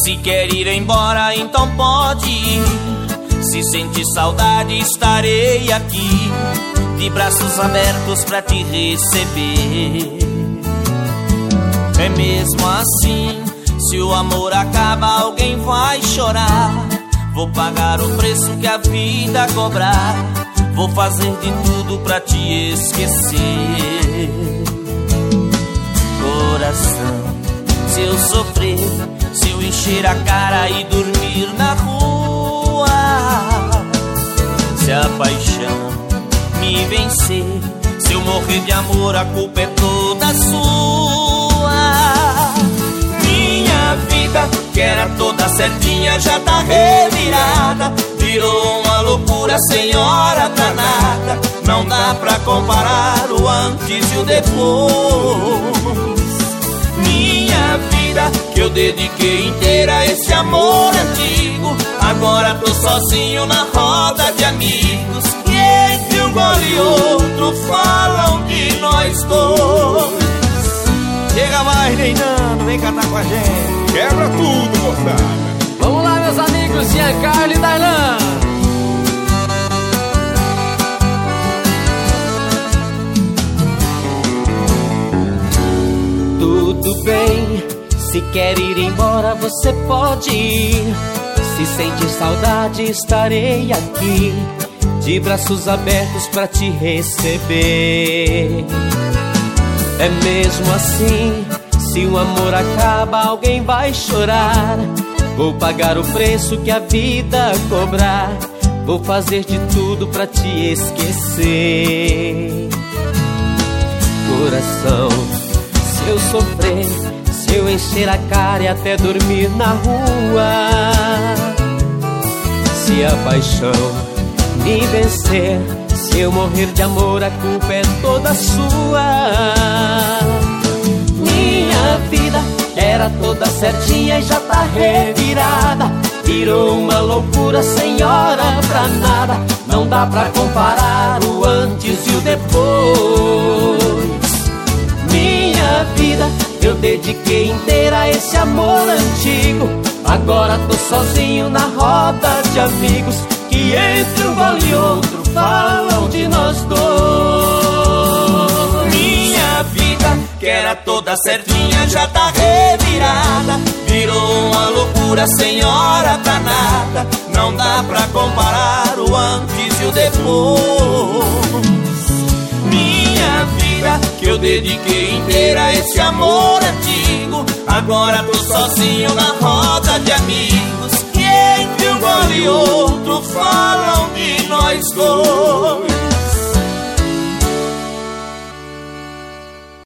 Se quer ir embora, então pode ir. Se sentir saudade, estarei aqui, de braços abertos pra te receber. É mesmo assim, se o amor acaba, alguém vai chorar. Vou pagar o preço que a vida cobrar. Vou fazer de tudo pra te esquecer. Coração, se eu sofrer, se eu encher a cara e dormir na rua, se a paixão me vencer, se eu morrer de amor, a culpa é toda sua. Minha vida, que era toda certinha, já tá revirada. Virou uma loucura sem hora pra nada. Não dá pra comparar o antes e o depois. Minha vida, que eu dediquei inteira a esse amor antigo, agora tô sozinho na roda de amigos, e entre um gole e outro falam de nós dois. Chega mais, Reinando, vem cantar com a gente. Quebra tudo, moçada. Vamos lá, meus amigos, Giancarlo e Darlan. Tudo bem, se quer ir embora, você pode ir. Se sentir saudade, estarei aqui, de braços abertos pra te receber. É mesmo assim, se o amor acaba, alguém vai chorar. Vou pagar o preço que a vida cobrar. Vou fazer de tudo pra te esquecer. Coração, se eu sofrer, se eu encher a cara e até dormir na rua, se a paixão me vencer, se eu morrer de amor, a culpa é toda sua. Minha vida era toda certinha e já tá revirada. Virou uma loucura sem hora pra nada. Não dá pra comparar o antes e o depois. Minha vida, eu dediquei inteira a esse amor antigo, agora tô sozinho na roda de amigos, que entre um gole e outro falam de nós dois. Minha vida, que era toda certinha, já tá revirada. Virou uma loucura sem hora pra nada. Não dá pra comparar o antes e o depois. Minha vida, que eu dediquei inteira a esse amor antigo, agora tô sozinho na roda de amigos, que entre um gole e outro